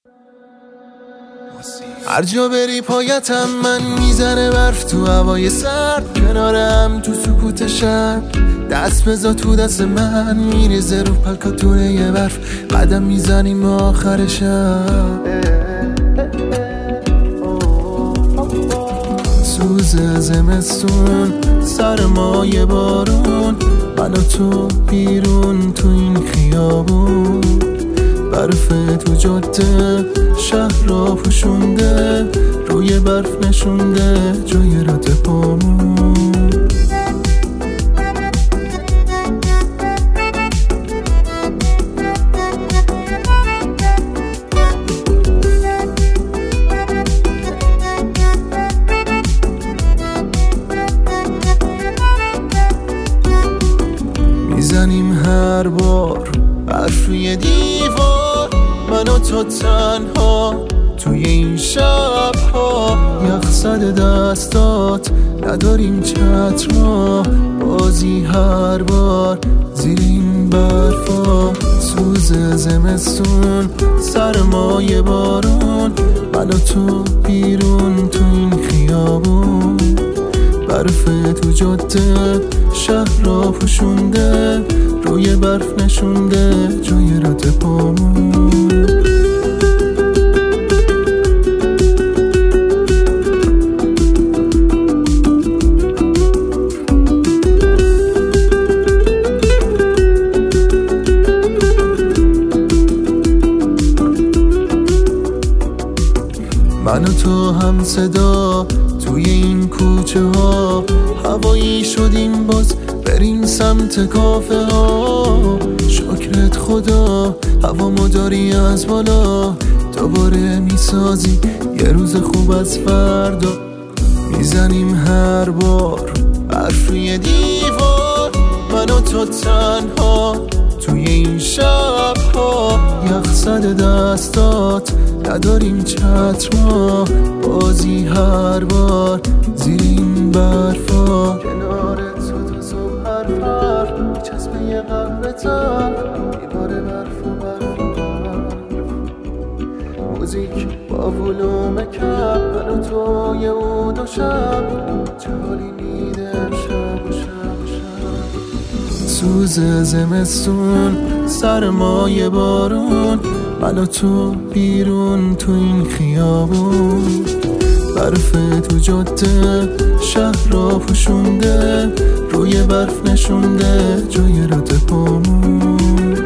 هر جا بری پایتم من میزنه برف تو هوای سرد، کنارم تو سکوت شب دست بزا تو دست من، میریزه رو پلکاتونه یه برف، قدم میزنیم آخر شب. سوز زمستون، سرمای بارون، من و تو بیرون تو این خیابون، برف تو جاده شهر را پوشونده، روی برف نشونده جای رد پامون. میزنیم هر بار برف روی دیوار، من و تو تنها توی این شبها، یخ زده دستات نداریم چتر ما، بازی هر بار زیر این برفا. سوز زمستون، سرمای بارون، من و تو بیرون تو این خیابون، برف تو جاده شهر را پوشونده، روی برف نشونده جای رد پامون. من و تو هم صدا توی این کوچه ها، هوایی شدیم باز بریم سمت کافه ها. شکرت خدا هوامو داری از بالا، دوباره میسازی یه روز خوب از فردا. میزنیم هر بار برف روی دیوار، من و تو تنها توی این شبها، یخ زده دستات نداریم چتر ما، بازی هر بار زیر این برفا. کنارت تو صبح هر فرد چسبه یه قهوه تلخ، میباره برف و برف و برف، موزیک با ولوم کم، من و تو یه اود و شب، چالی میده شب و شب و شب. سوز زمستون، سرمای بارون، من و تو بیرون تو این خیابون، برف تو جاده شهر را پوشونده، روی برف نشونده جای رد پامون.